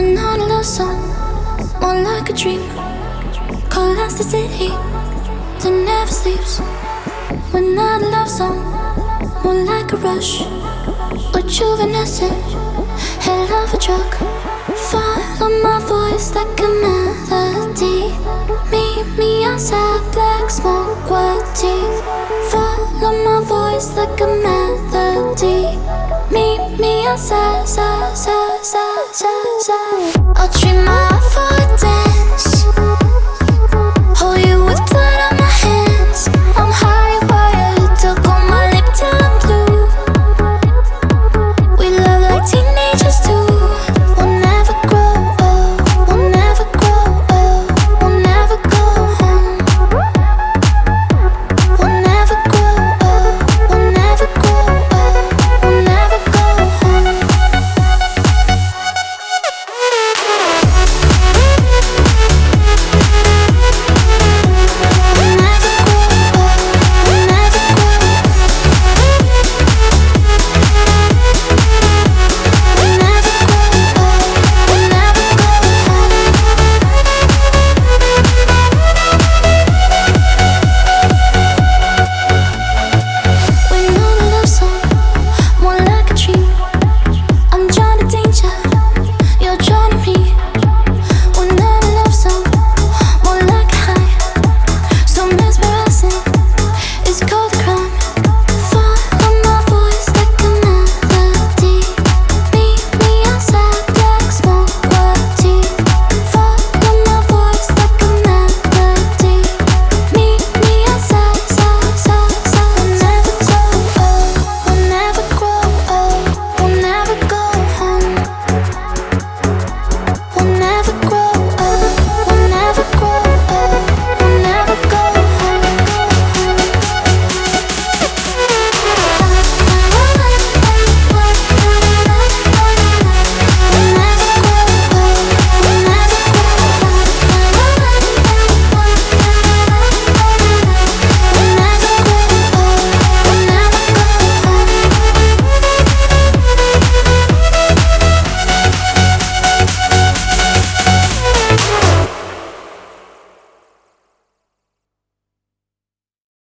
not a love song, more like a dream. Colors the city that never sleeps. We're not a love song, more like a rush. Rejuvenescent, hell of a drug. Follow my voice like a melody. Meet me outside, black smoke, white teeth. Follow my voice like a melody. Meet me outside, side. I'll treat my